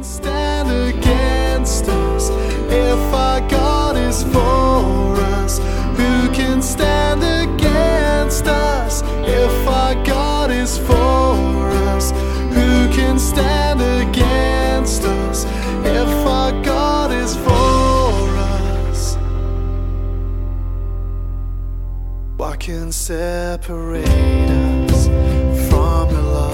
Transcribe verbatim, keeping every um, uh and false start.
Stand against us if our God is for us. Who can stand against us if our God is for us? Who can stand against us if our God is for us? What can separate us from the love